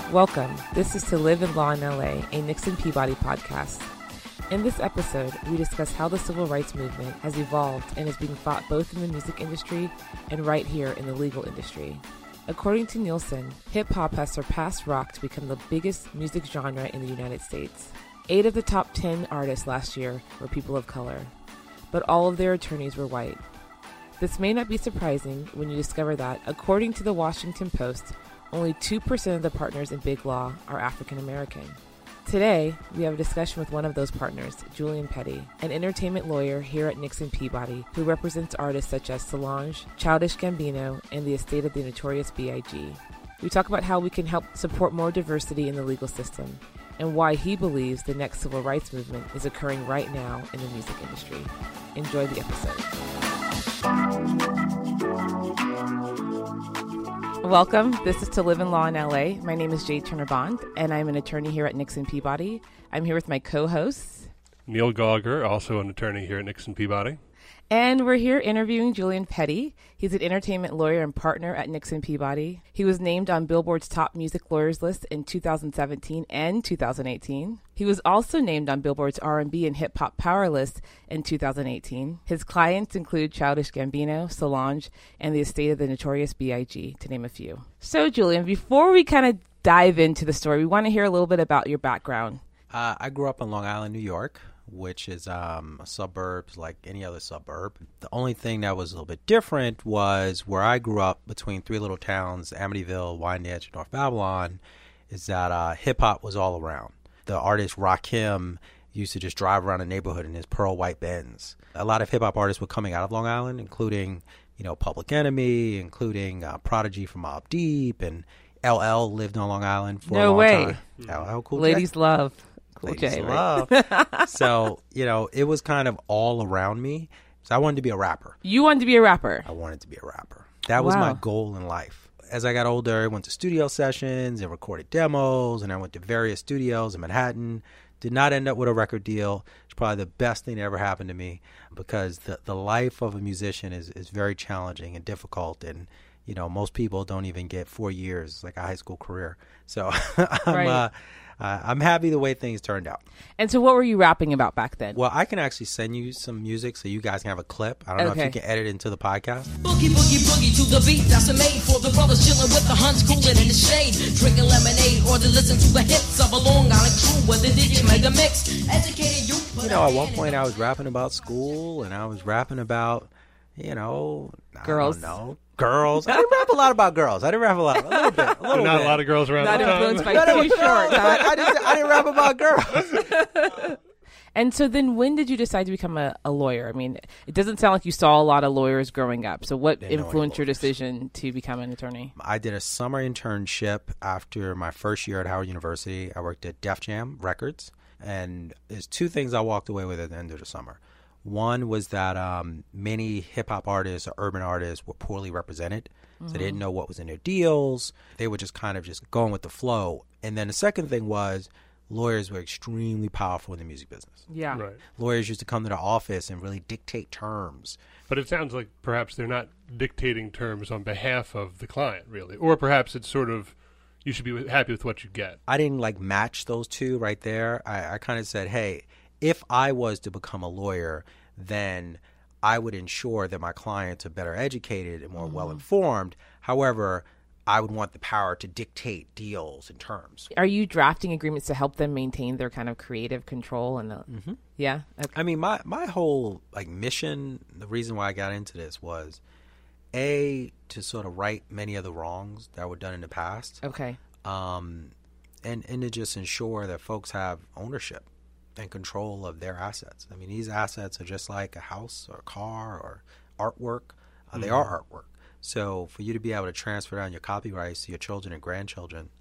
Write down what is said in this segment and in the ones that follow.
Welcome. This is To Live in Law in LA, a Nixon Peabody podcast. In this episode, we discuss how the civil rights movement has evolved and is being fought both in the music industry and right here in the legal industry. According to Nielsen, hip-hop has surpassed rock to become the biggest music genre in the United States. 8 of the top 10 artists last year were people of color, but all of their attorneys were white. This may not be surprising when you discover that, according to the Washington Post, only 2% of the partners in Big Law are African American. Today, we have a discussion with one of those partners, Julian Petty, an entertainment lawyer here at Nixon Peabody who represents artists such as Solange, Childish Gambino, and the estate of the Notorious B.I.G. We talk about how we can help support more diversity in the legal system and why he believes the next civil rights movement is occurring right now in the music industry. Enjoy the episode. Welcome. This is To Live in Law in LA. My name is Jade Turner Bond, and I'm an attorney here at Nixon Peabody. I'm here with my co-hosts, Neil Gallagher, also an attorney here at Nixon Peabody. And we're here interviewing Julian Petty. He's an entertainment lawyer and partner at Nixon Peabody. He was named on Billboard's top music lawyers list in 2017 and 2018. He was also named on Billboard's R&B and hip hop power list in 2018. His clients include Childish Gambino, Solange, and the estate of the Notorious B.I.G., to name a few. So, Julian, before we kind of dive into the story, we want to hear a little bit about your background. I grew up in Long Island, New York, which is a suburb like any other suburb. The only thing that was a little bit different was where I grew up between 3 little towns, Amityville, Wyandotte, and North Babylon, is that hip-hop was all around. The artist Rakim used to just drive around the neighborhood in his pearl white Benz. A lot of hip-hop artists were coming out of Long Island, including, Public Enemy, including Prodigy from Mobb Deep, and LL lived on Long Island for a long time. LL Cool J. Ladies love. Cool Ladies J, love. right? So, it was kind of all around me. So I wanted to be a rapper. You wanted to be a rapper? I wanted to be a rapper. That was my goal in life. As I got older, I went to studio sessions and recorded demos, and I went to various studios in Manhattan. Did not end up with a record deal. It's probably the best thing that ever happened to me because the life of a musician is very challenging and difficult, and most people don't even get 4 years, like a high school career. So I'm happy the way things turned out. And so what were you rapping about back then? Well, I can actually send you some music so you guys can have a clip. I don't know if you can edit it into the podcast. Boogie, boogie, boogie to the beat that's made for the brothers chilling with the hunts, cooling in the shade, drinking lemonade, or to listen to the hits of a Long Island crew with the DJ Mega Mix. Educated you. At one point I was rapping about school, and I was rapping about, girls. I don't know. Girls. I didn't rap a lot about girls. I didn't rap a lot. A little bit. Not a lot of girls around Not the time. influenced by Too Short. I didn't rap about girls. And so then when did you decide to become a lawyer? I mean, it doesn't sound like you saw a lot of lawyers growing up. So what influenced your decision to become an attorney? I did a summer internship after my first year at Howard University. I worked at Def Jam Records. And there's 2 things I walked away with at the end of the summer. One was that many hip-hop artists or urban artists were poorly represented. So they didn't know what was in their deals. They were just kind of just going with the flow. And then the second thing was lawyers were extremely powerful in the music business. Yeah. Right. Lawyers used to come to the office and really dictate terms. But it sounds like perhaps they're not dictating terms on behalf of the client, really. Or perhaps it's sort of, you should be happy with what you get. I didn't match those two right there. I kind of said, hey, if I was to become a lawyer, then I would ensure that my clients are better educated and more well-informed. However, I would want the power to dictate deals and terms. Are you drafting agreements to help them maintain their kind of creative control? And Yeah? Okay. I mean, my whole mission, the reason why I got into this was, A, to sort of right many of the wrongs that were done in the past. Okay. And to just ensure that folks have ownership and control of their assets. I mean, these assets are just like a house or a car or artwork. They are artwork. So for you to be able to transfer down your copyrights to your children and grandchildren,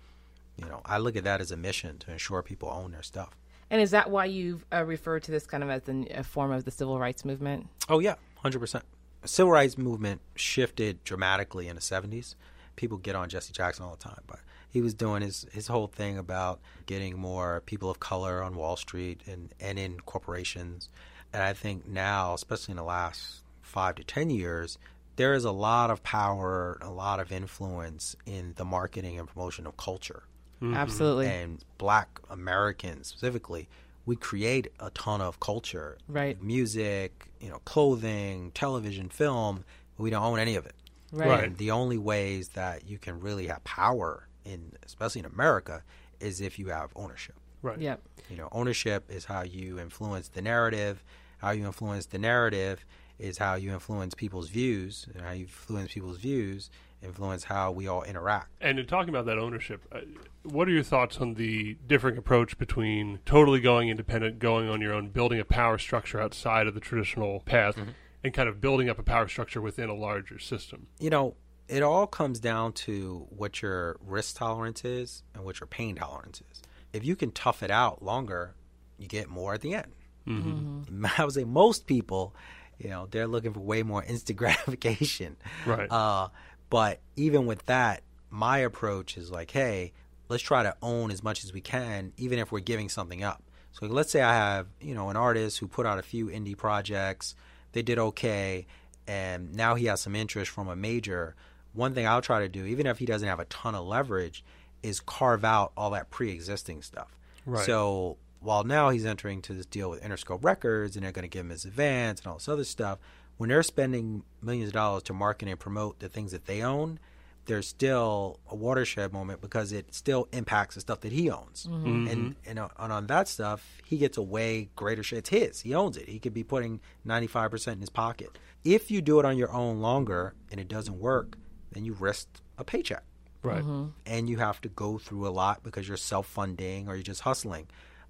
I look at that as a mission to ensure people own their stuff. And is that why you've referred to this kind of as a form of the civil rights movement? Oh, yeah, 100%. The civil rights movement shifted dramatically in the 70s. People get on Jesse Jackson all the time, but he was doing his whole thing about getting more people of color on Wall Street and in corporations. And I think now, especially in the last 5 to 10 years, there is a lot of power, a lot of influence in the marketing and promotion of culture. Absolutely. And Black Americans specifically, we create a ton of culture, Right. music, clothing, television, film, but we don't own any of it. Right. And the only ways that you can really have power especially in America, is if you have ownership. Right. Yep. Ownership is how you influence the narrative. How you influence the narrative is how you influence people's views, and how you influence people's views influence how we all interact. And in talking about that ownership, what are your thoughts on the differing approach between totally going independent, going on your own, building a power structure outside of the traditional path, and kind of building up a power structure within a larger system? It all comes down to what your risk tolerance is and what your pain tolerance is. If you can tough it out longer, you get more at the end. I would say most people, they're looking for way more instant gratification. Right. But even with that, my approach is like, hey, let's try to own as much as we can, even if we're giving something up. So let's say I have, an artist who put out a few indie projects. They did okay, and now he has some interest from a major. One thing I'll try to do, even if he doesn't have a ton of leverage, is carve out all that pre-existing stuff. Right. So while now he's entering to this deal with Interscope Records, and they're going to give him his advance and all this other stuff, when they're spending millions of dollars to market and promote the things that they own, there's still a watershed moment because it still impacts the stuff that he owns. And on that stuff, he gets a way greater share. It's his. He owns it. He could be putting 95% in his pocket. If you do it on your own longer and it doesn't work, then you risk a paycheck. Right. And you have to go through a lot because you're self-funding or you're just hustling.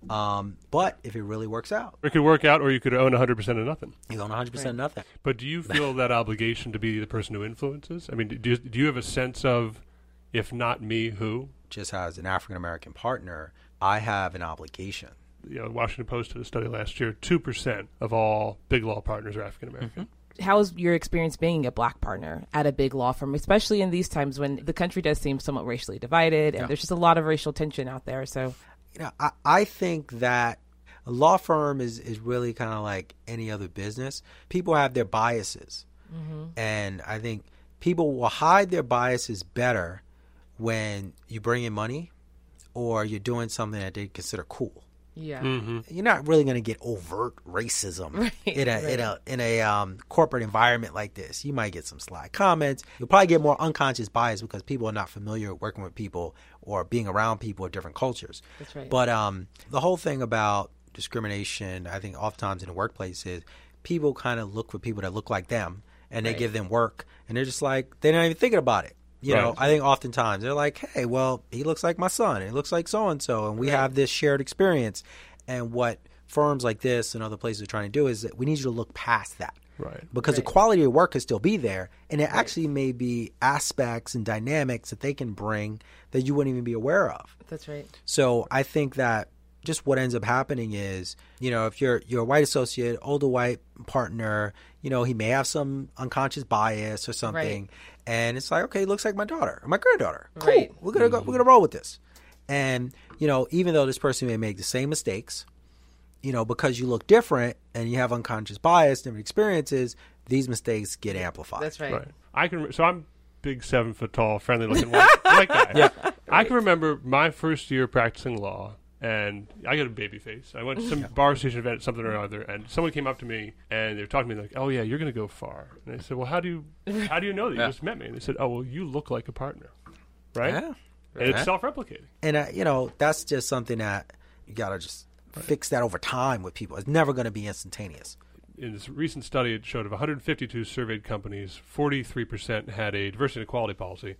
But if it really works out, It could work out, or you could own 100% of nothing. you own 100% of nothing. But do you feel that obligation to be the person who influences? I mean, do you have a sense of, if not me, who? Just as an African-American partner, I have an obligation. The Washington Post did a study last year, 2% of all big law partners are African-American. How's your experience being a Black partner at a big law firm, especially in these times when the country does seem somewhat racially divided and there's just a lot of racial tension out there? So, I think that a law firm is really kind of like any other business. People have their biases. And I think people will hide their biases better when you bring in money or you're doing something that they consider cool. yeah. You're not really going to get overt racism in a corporate environment like this. You might get some sly comments. You'll probably get more unconscious bias because people are not familiar with working with people or being around people of different cultures. That's right. But the whole thing about discrimination, I think oftentimes in the workplace is people kind of look for people that look like them and they give them work and they're just like, they're not even thinking about it. You know, I think oftentimes they're like, hey, well, he looks like my son. He looks like so-and-so, and we have this shared experience. And what firms like this and other places are trying to do is that we need you to look past that. Right. Because the quality of work could still be there, and there actually may be aspects and dynamics that they can bring that you wouldn't even be aware of. That's right. So I think that just what ends up happening is, if you're a white associate, older white partner, he may have some unconscious bias or something. Right. And it's like, okay, looks like my daughter or my granddaughter. Cool. Right. We're going to go, we're going to roll with this. And, even though this person may make the same mistakes, because you look different and you have unconscious bias, different experiences, these mistakes get amplified. That's right. Right. So I'm big, 7 foot tall, friendly looking white guy. I can remember my first year practicing law, and I got a baby face. I went to some bar station event, something or other, and someone came up to me and they were talking to me like, "Oh yeah, you're going to go far." And I said, "Well, how do you know that you just met me?" And they said, "Oh, well, you look like a partner, right?" Yeah. And it's self-replicating. And that's just something that you got to just fix that over time with people. It's never going to be instantaneous. In this recent study, it showed of 152 surveyed companies, 43% had a diversity and equality policy.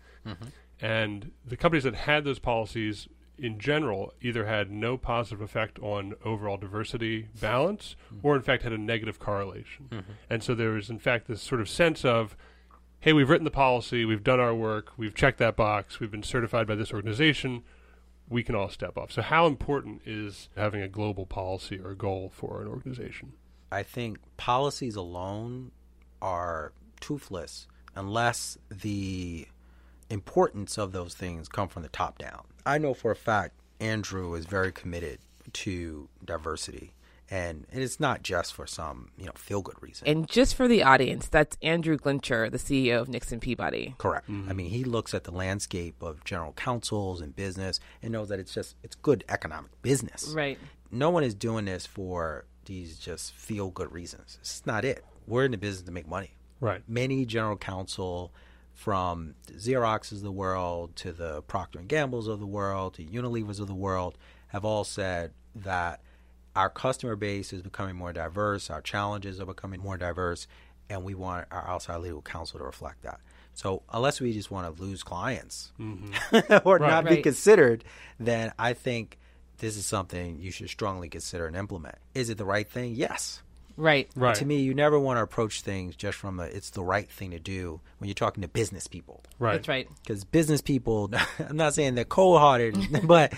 And the companies that had those policies, in general, either had no positive effect on overall diversity balance or, in fact, had a negative correlation. And so there was, in fact, this sort of sense of, hey, we've written the policy, we've done our work, we've checked that box, we've been certified by this organization, we can all step up. So how important is having a global policy or a goal for an organization? I think policies alone are toothless unless the importance of those things come from the top down. I know for a fact Andrew is very committed to diversity, And it's not just for some, feel-good reason. And just for the audience, that's Andrew Glincher, the CEO of Nixon Peabody. Correct. I mean, he looks at the landscape of general counsels and business and knows that it's good economic business. Right. No one is doing this for these just feel-good reasons. It's not it. We're in the business to make money. Right. Many general counsel, from Xeroxes of the world to the Procter & Gambles of the world to Unilevers of the world, have all said that our customer base is becoming more diverse, our challenges are becoming more diverse, and we want our outside legal counsel to reflect that. So unless we just want to lose clients or not be considered, then I think this is something you should strongly consider and implement. Is it the right thing? Yes. Right. To me, you never want to approach things just from it's the right thing to do when you're talking to business people. Right. That's right. Because business people, I'm not saying they're cold-hearted, but,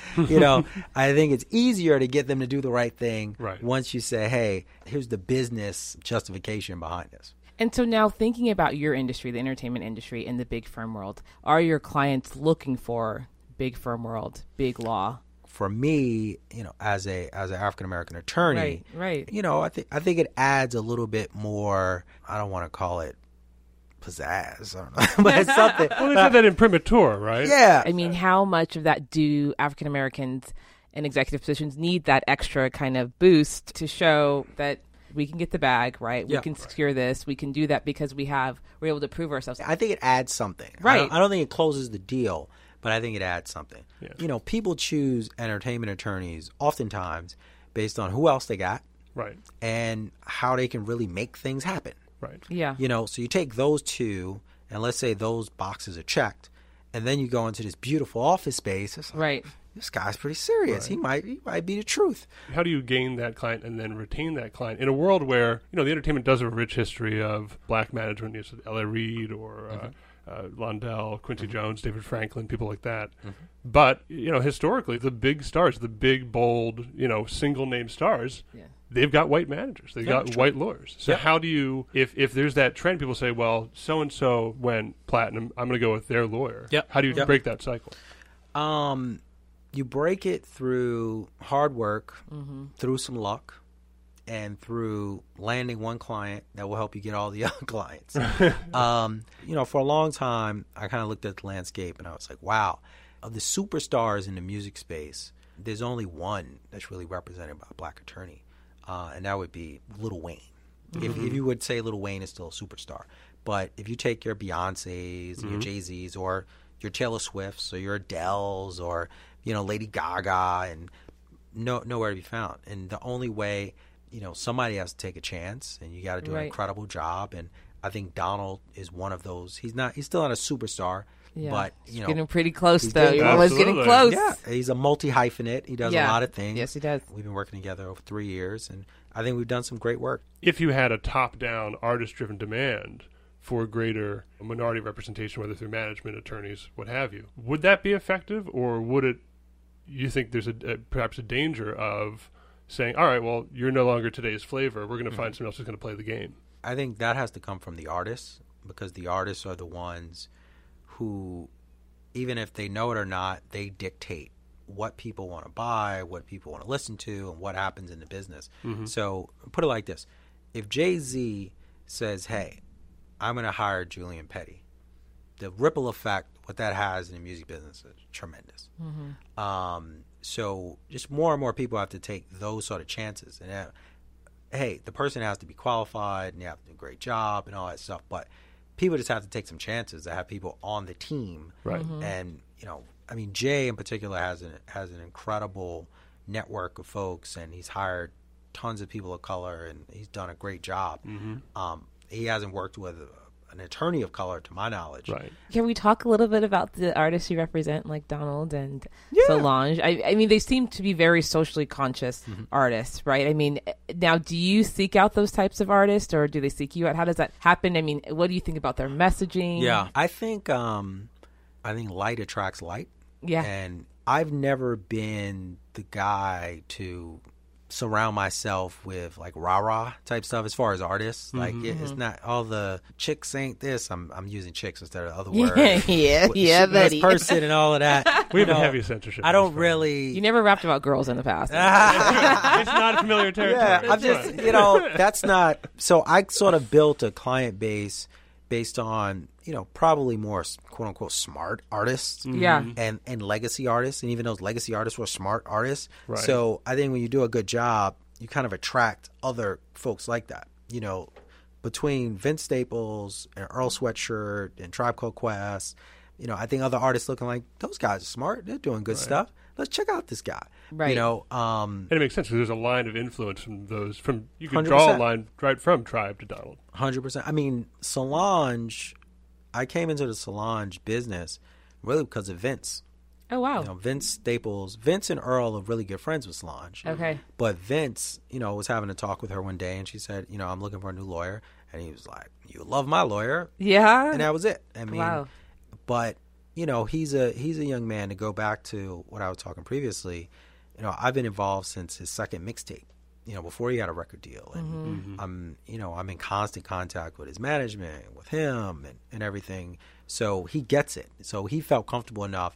I think it's easier to get them to do the right thing once you say, hey, here's the business justification behind this. And so now thinking about your industry, the entertainment industry in the big firm world, are your clients looking for big firm world, big law? For me, as an African American attorney, right. I think it adds a little bit more. I don't want to call it pizzazz, I don't know, but it's something. Well, they said that imprimatur, right? Yeah. I mean, how much of that do African Americans in executive positions need that extra kind of boost to show that we can get the bag, right? We can secure this. We can do that because we're able to prove ourselves. I think it adds something. Right. I don't think it closes the deal, but I think it adds something. Yeah. People choose entertainment attorneys oftentimes based on who else they got, right, and how they can really make things happen. Right. Yeah. So you take those two, and let's say those boxes are checked, and then you go into this beautiful office space. It's like, Right. This guy's pretty serious. Right. He might be the truth. How do you gain that client and then retain that client in a world where the entertainment does have a rich history of black management? L.A. Reid or Londell, Quincy Jones, David Franklin, people like that. But historically, the big stars, the big, bold, single name stars, they've got white managers, they've got white lawyers. So how do you, if there's that trend, people say, well, so and so went platinum, I'm going to go with their lawyer. How do you break that cycle? You break it through hard work, through some luck, and through landing one client that will help you get all the other clients. For a long time, I kind of looked at the landscape and I was like, wow, of the superstars in the music space, there's only one that's really represented by a black attorney, and that would be Lil Wayne. If you would say Lil Wayne is still a superstar. But if you take your Beyoncés, your Jay-Z's, or your Taylor Swifts, or your Adeles, or Lady Gaga, and nowhere to be found. And the only way, somebody has to take a chance, and you got to do an incredible job. And I think Donald is one of those. He's still not a superstar, but he's getting pretty close though. You're always getting close. Yeah, he's a multi-hyphenate. He does a lot of things. Yes, he does. We've been working together over 3 years, and I think we've done some great work. If you had a top-down, artist-driven demand for greater minority representation, whether through management, attorneys, what have you, would that be effective, or would it? You think there's perhaps a danger of saying, all right, well, you're no longer today's flavor. We're going to find someone else who's going to play the game. I think that has to come from the artists, because the artists are the ones who, even if they know it or not, they dictate what people want to buy, what people want to listen to, and what happens in the business. So put it like this. If Jay-Z says, hey, I'm going to hire Julian Petty, the ripple effect, what that has in the music business is tremendous. So just more and more people have to take those sort of chances. And hey, the person has to be qualified and they have to do a great job and all that stuff. But people just have to take some chances to have people on the team. Right. And, Jay in particular has an incredible network of folks, and he's hired tons of people of color, and he's done a great job. He hasn't worked with an attorney of color, to my knowledge. Right. Can we talk a little bit about the artists you represent, like Donald and Solange? I mean, they seem to be very socially conscious artists, right? I mean, now, do you seek out those types of artists, or do they seek you out? How does that happen? I mean, what do you think about their messaging? Yeah, I think light attracts light. Yeah. And I've never been the guy to surround myself with like rah-rah type stuff as far as artists. Like it's not all the chicks ain't this. I'm using chicks instead of other words. yeah, this buddy. person and all of that. We have a heavy censorship. I don't really. You never rapped about girls in the past. It's not a familiar territory. Yeah, I'm That's just, right. that's not. So I sort of built a client base based on, probably more quote unquote smart artists. Yeah. And legacy artists. And even those legacy artists were smart artists. Right. So I think when you do a good job, you kind of attract other folks like that. Between Vince Staples and Earl Sweatshirt and Tribe Called Quest, I think other artists looking like, those guys are smart. They're doing good stuff. Let's check out this guy. Right. And it makes sense because there's a line of influence from those. You can draw a line right from Tribe to Donald. 100%. I mean, Solange, I came into the Solange business really because of Vince. Oh, wow. Vince Staples, Vince and Earl are really good friends with Solange. Okay. But Vince, was having a talk with her one day and she said, I'm looking for a new lawyer. And he was like, you love my lawyer. Yeah. And that was it. I mean, Wow. But, he's a young man. To go back to what I was talking previously, I've been involved since his second mixtape, before he had a record deal. And I'm in constant contact with his management, with him and everything. So he gets it. So he felt comfortable enough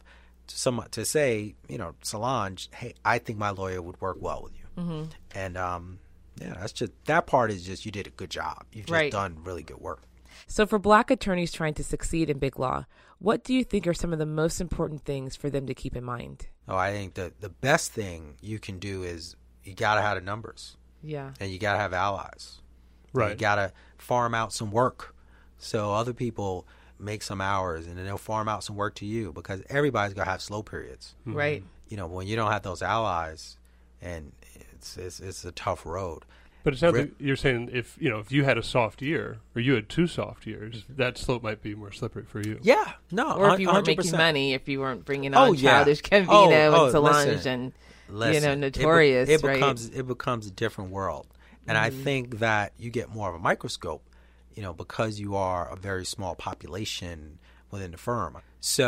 to say, Solange, hey, I think my lawyer would work well with you. And, that's just, that part is just, you did a good job. You've just done really good work. So for Black attorneys trying to succeed in big law, what do you think are some of the most important things for them to keep in mind? Oh, I think the best thing you can do is you got to have the numbers. Yeah. And you got to have allies. Right. You got to farm out some work so other people make some hours and then they'll farm out some work to you because everybody's going to have slow periods. Right. When you don't have those allies, and it's a tough road. But it sounds like you're saying if you had a soft year or you had 2 soft years, that slope might be more slippery for you. Yeah. No. Or if you weren't 100%. making money, if you weren't bringing on yeah. Childish Gambino and Solange listen, and Notorious, it right? becomes a different world. And I think that you get more of a microscope, because you are a very small population within the firm.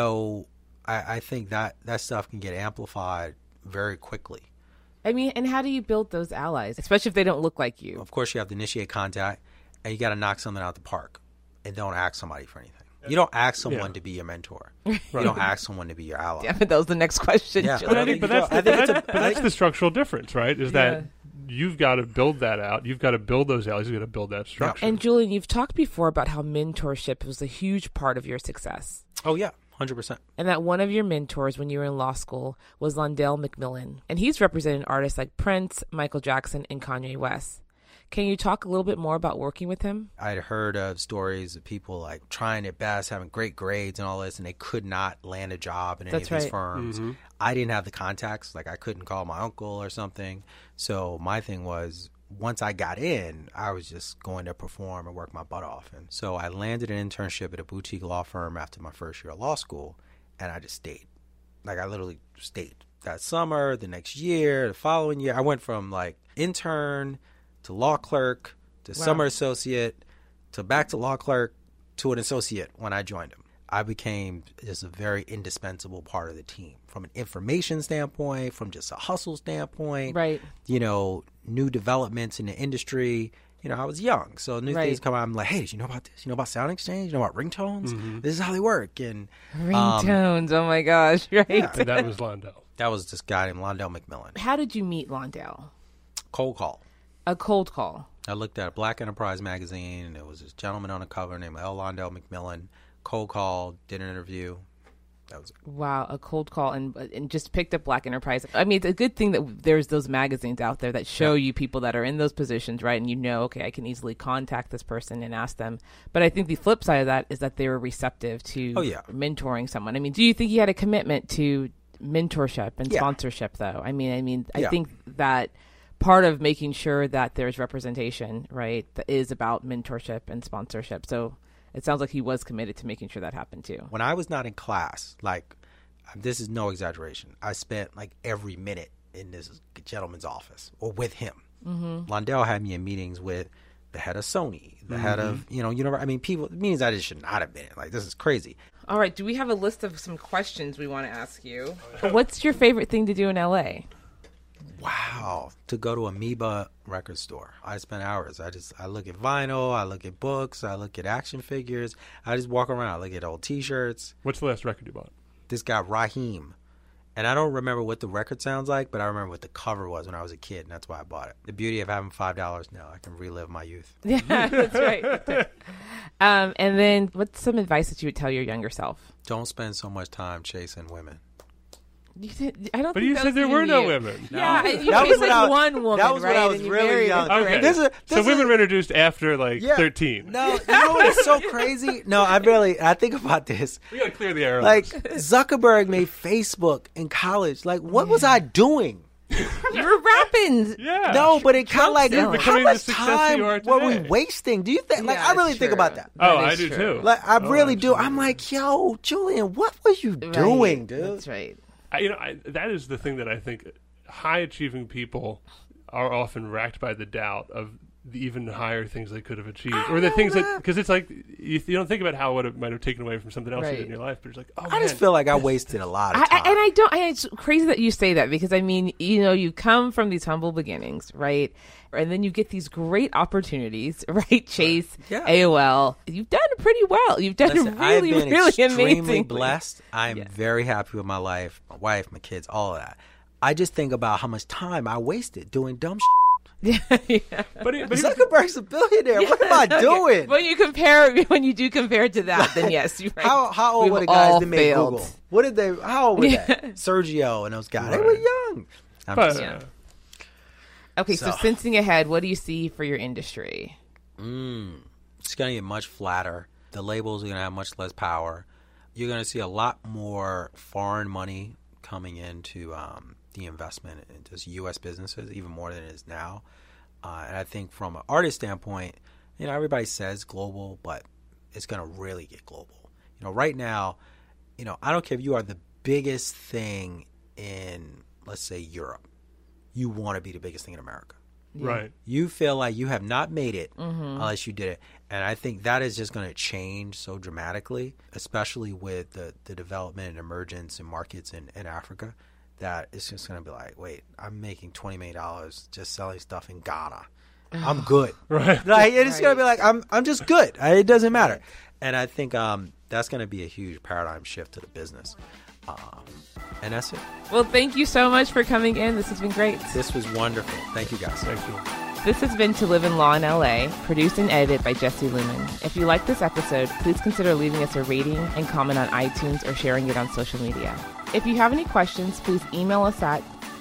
So I think that stuff can get amplified very quickly. I mean, and how do you build those allies, especially if they don't look like you? Of course, you have to initiate contact, and you got to knock something out the park, and don't ask somebody for anything. You don't ask someone to be your mentor. You don't ask someone to be your ally. Yeah, but that was the next question. Yeah, Julie. But that's the structural difference, right? Is that you've got to build that out. You've got to build those allies. You've got to build that structure. And Julian, you've talked before about how mentorship was a huge part of your success. Oh, yeah. 100%. And that one of your mentors when you were in law school was Londell McMillan. And he's represented artists like Prince, Michael Jackson, and Kanye West. Can you talk a little bit more about working with him? I'd heard of stories of people like trying their best, having great grades and all this, and they could not land a job in any of these firms. Mm-hmm. I didn't have the contacts. Like I couldn't call my uncle or something. So my thing was, once I got in, I was just going to perform and work my butt off. And so I landed an internship at a boutique law firm after my first year of law school, and I just stayed. Like I literally stayed. That summer, the next year, the following year, I went from like intern to law clerk to summer associate to back to law clerk to an associate when I joined him. I became just a very indispensable part of the team from an information standpoint, from just a hustle standpoint. Right. You know, new developments in the industry. You know, I was young, so new things come out. I'm like, hey, did you know about this? You know about Sound Exchange? You know about ringtones? Mm-hmm. This is how they work. And ringtones, oh my gosh, right? Yeah. And that was Londell. That was this guy named Londell McMillan. How did you meet Londell? Cold call. A cold call. I looked at a Black Enterprise magazine, and there was this gentleman on the cover named L. Londell McMillan. Cold call, did an interview. That was it. Wow, a cold call and just picked up Black Enterprise. I mean, it's a good thing that there's those magazines out there that show you people that are in those positions, right? And you know, okay, I can easily contact this person and ask them. But I think the flip side of that is that they were receptive to mentoring someone. I mean, do you think you had a commitment to mentorship and sponsorship, though? I think that part of making sure that there's representation, right, that is about mentorship and sponsorship. So it sounds like he was committed to making sure that happened too. When I was not in class, like, this is no exaggeration, I spent like every minute in this gentleman's office or with him. Mm-hmm. Londell had me in meetings with the head of Sony, the head of, people, meetings I just should not have been in. Like, this is crazy. All right. Do we have a list of some questions we want to ask you? What's your favorite thing to do in LA? Wow. To go to Amoeba record store. I spend hours. I look at vinyl, I look at books, I look at action figures. I just walk around. I look at old T-shirts. What's the last record you bought? This guy, Raheem. And I don't remember what the record sounds like, but I remember what the cover was when I was a kid, and that's why I bought it. The beauty of having $5 now, I can relive my youth. Yeah, that's right. And then what's some advice that you would tell your younger self? Don't spend so much time chasing women. I don't. But think you that said was there even were no you. women. Yeah, No. you That was chased when like I- one woman, that was when right? I was And you really married young. her, Okay. right? So women were introduced after 13. No, you know what is so crazy? No, I think about this. We gotta clear the air. Like, Zuckerberg made Facebook in college. Like, what was I doing? You were rapping. yeah. No, but it kind of like, You're how becoming the much success time you are were we today. wasting? Do you think? Like, Yeah, I really it's think true. about that. Oh, That I is do true. too. Like, I really do. absolutely. I'm like, yo, Julian, what were you doing, Right. dude? That's right. That is the thing that I think high achieving people are often racked by the doubt of the even higher things they could have achieved, or the things that, because it's like you don't think about how it might have taken away from something else you Right. did in your life, but it's like, oh, I just feel like I wasted a lot of time. It's crazy that you say that, because I mean, you come from these humble beginnings, right? And then you get these great opportunities, right? Chase, Yeah. AOL. You've done pretty well. You've done Listen, I've really, been really extremely amazing. blessed. I'm very happy with my life, my wife, my kids, all of that. I just think about how much time I wasted doing dumb shit. Yeah. but Zuckerberg's a billionaire. What am I doing? When you do compare to that, then yes, you're right. How old We've were the all guys that made failed. Google? What did they? How old were they? Sergio and those guys. They were young. I'm but just- Yeah. Okay, so So- sensing ahead, what do you see for your industry? It's going to get much flatter. The labels are going to have much less power. You're going to see a lot more foreign money coming into the investment into just U.S. businesses, even more than it is now. And I think from an artist standpoint, everybody says global, but it's going to really get global. Right now, I don't care if you are the biggest thing in, let's say, Europe. You want to be the biggest thing in America. right. You feel like you have not made it unless you did it. And I think that is just going to change so dramatically, especially with the development and emergence in markets in Africa, that it's just going to be like, wait, I'm making $20 million just selling stuff in Ghana. I'm good. Right. Like, it's going to be like, I'm just good. It doesn't matter. And I think that's going to be a huge paradigm shift to the business. And that's it. Well, thank you so much for coming in. This has been great. This was wonderful. Thank you, guys. Thank you. This has been To Live in Law in LA, produced and edited by Jesse Lumen. If you like this episode, please consider leaving us a rating and comment on iTunes or sharing it on social media. If you have any questions, please email us at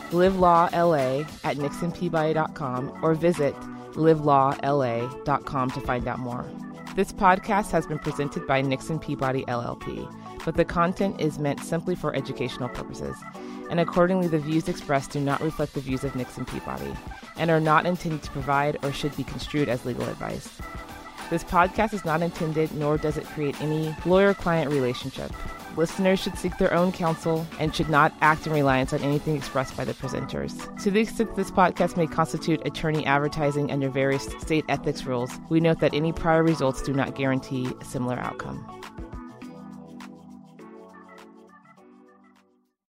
livelawla@nixonpeabody.com or visit livelawla.com to find out more. This podcast has been presented by Nixon Peabody LLP, but the content is meant simply for educational purposes, and accordingly the views expressed do not reflect the views of Nixon Peabody and are not intended to provide or should be construed as legal advice. This podcast is not intended, nor does it create any lawyer-client relationship. Listeners should seek their own counsel and should not act in reliance on anything expressed by the presenters. To the extent this podcast may constitute attorney advertising under various state ethics rules, we note that any prior results do not guarantee a similar outcome.